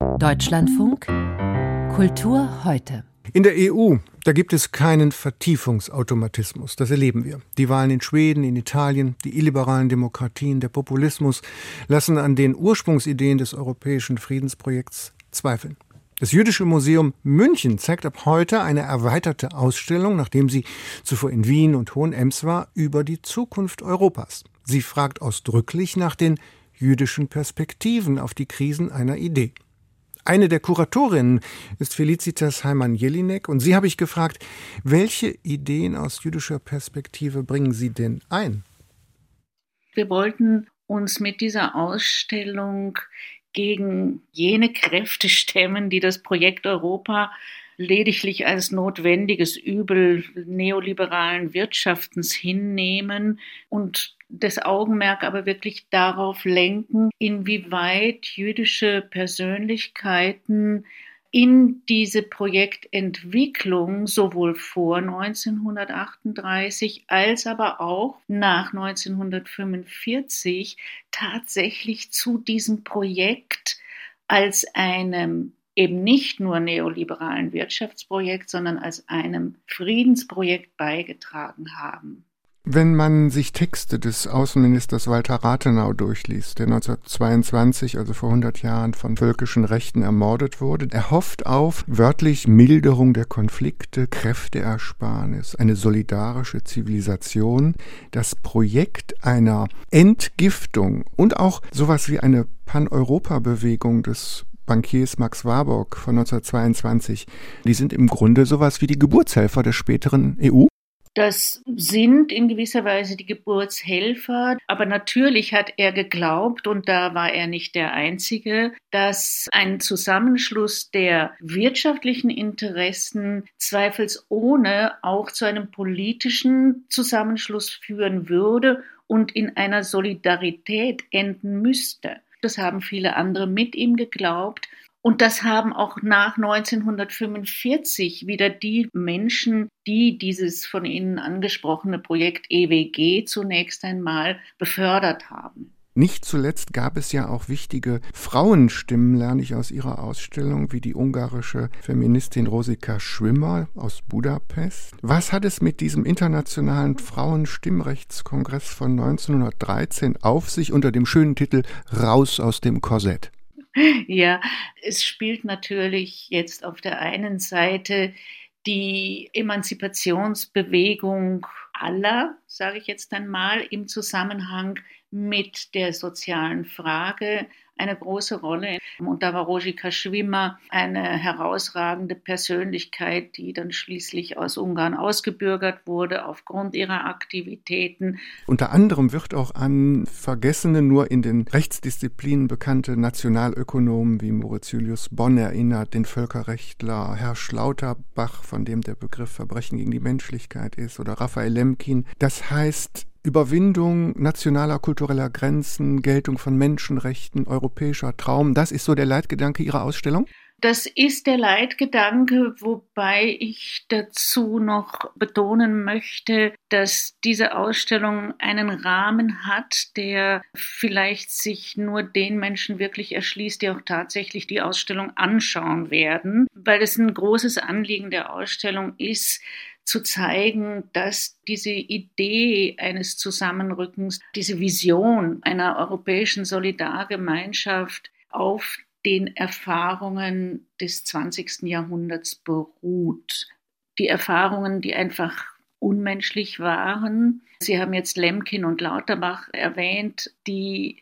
Deutschlandfunk Kultur heute. In der EU, da gibt es keinen Vertiefungsautomatismus, das erleben wir. Die Wahlen in Schweden, in Italien, die illiberalen Demokratien, der Populismus lassen an den Ursprungsideen des europäischen Friedensprojekts zweifeln. Das Jüdische Museum München zeigt ab heute eine erweiterte Ausstellung, nachdem sie zuvor in Wien und Hohenems war, über die Zukunft Europas. Sie fragt ausdrücklich nach den jüdischen Perspektiven auf die Krisen einer Idee. Eine der Kuratorinnen ist Felicitas Heimann-Jelinek und sie habe ich gefragt, welche Ideen aus jüdischer Perspektive bringen Sie denn ein? Wir wollten uns mit dieser Ausstellung gegen jene Kräfte stemmen, die das Projekt Europa lediglich als notwendiges Übel neoliberalen Wirtschaftens hinnehmen und das Augenmerk aber wirklich darauf lenken, inwieweit jüdische Persönlichkeiten in diese Projektentwicklung sowohl vor 1938 als aber auch nach 1945 tatsächlich zu diesem Projekt als einem eben nicht nur neoliberalen Wirtschaftsprojekt, sondern als einem Friedensprojekt beigetragen haben. Wenn man sich Texte des Außenministers Walter Rathenau durchliest, der 1922, also vor 100 Jahren, von völkischen Rechten ermordet wurde, er hofft auf wörtlich Milderung der Konflikte, Kräfteersparnis, eine solidarische Zivilisation, das Projekt einer Entgiftung und auch sowas wie eine Pan-Europa-Bewegung des Bankiers Max Warburg von 1922, die sind im Grunde sowas wie die Geburtshelfer der späteren EU? Das sind in gewisser Weise die Geburtshelfer, aber natürlich hat er geglaubt, und da war er nicht der Einzige, dass ein Zusammenschluss der wirtschaftlichen Interessen zweifelsohne auch zu einem politischen Zusammenschluss führen würde und in einer Solidarität enden müsste. Das haben viele andere mit ihm geglaubt. Und das haben auch nach 1945 wieder die Menschen, die dieses von Ihnen angesprochene Projekt EWG zunächst einmal befördert haben. Nicht zuletzt gab es ja auch wichtige Frauenstimmen, lerne ich aus Ihrer Ausstellung, wie die ungarische Feministin Rosika Schwimmer aus Budapest. Was hat es mit diesem internationalen Frauenstimmrechtskongress von 1913 auf sich unter dem schönen Titel Raus aus dem Korsett? Ja, es spielt natürlich jetzt auf der einen Seite die Emanzipationsbewegung aller, sage ich jetzt einmal, im Zusammenhang mit der sozialen Frage eine große Rolle. Und da war Rosika Schwimmer eine herausragende Persönlichkeit, die dann schließlich aus Ungarn ausgebürgert wurde aufgrund ihrer Aktivitäten. Unter anderem wird auch an vergessene, nur in den Rechtsdisziplinen bekannte Nationalökonomen wie Moritz Julius Bonn erinnert, den Völkerrechtler Herr Schlauterbach, von dem der Begriff Verbrechen gegen die Menschlichkeit ist, oder Raphael Lemkin. Das heißt, Überwindung nationaler, kultureller Grenzen, Geltung von Menschenrechten, europäischer Traum, das ist so der Leitgedanke Ihrer Ausstellung? Das ist der Leitgedanke, wobei ich dazu noch betonen möchte, dass diese Ausstellung einen Rahmen hat, der vielleicht sich nur den Menschen wirklich erschließt, die auch tatsächlich die Ausstellung anschauen werden, weil es ein großes Anliegen der Ausstellung ist, zu zeigen, dass diese Idee eines Zusammenrückens, diese Vision einer europäischen Solidargemeinschaft auf den Erfahrungen des 20. Jahrhunderts beruht. Die Erfahrungen, die einfach unmenschlich waren. Sie haben jetzt Lemkin und Lauterbach erwähnt, die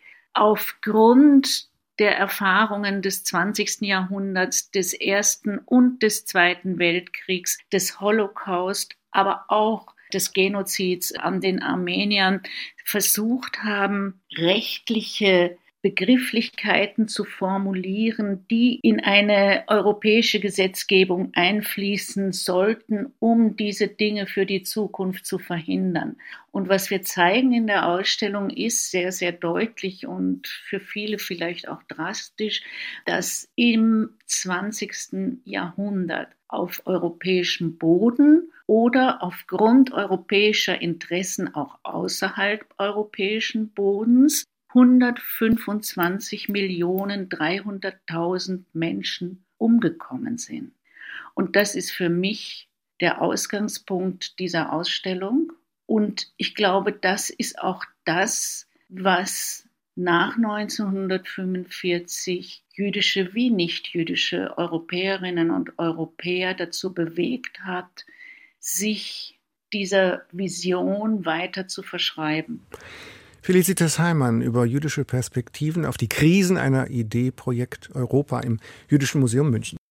aufgrund der Erfahrungen des 20. Jahrhunderts, des Ersten und des Zweiten Weltkriegs, des Holocaust, aber auch des Genozids an den Armeniern versucht haben, rechtliche Begrifflichkeiten zu formulieren, die in eine europäische Gesetzgebung einfließen sollten, um diese Dinge für die Zukunft zu verhindern. Und was wir zeigen in der Ausstellung ist sehr, sehr deutlich und für viele vielleicht auch drastisch, dass im 20. Jahrhundert auf europäischem Boden oder aufgrund europäischer Interessen auch außerhalb europäischen Bodens 125.300.000 Menschen umgekommen sind. Und das ist für mich der Ausgangspunkt dieser Ausstellung. Und ich glaube, das ist auch das, was nach 1945 jüdische wie nichtjüdische Europäerinnen und Europäer dazu bewegt hat, sich dieser Vision weiter zu verschreiben. Felicitas Heimann über jüdische Perspektiven auf die Krisen einer Idee Projekt Europa im Jüdischen Museum München.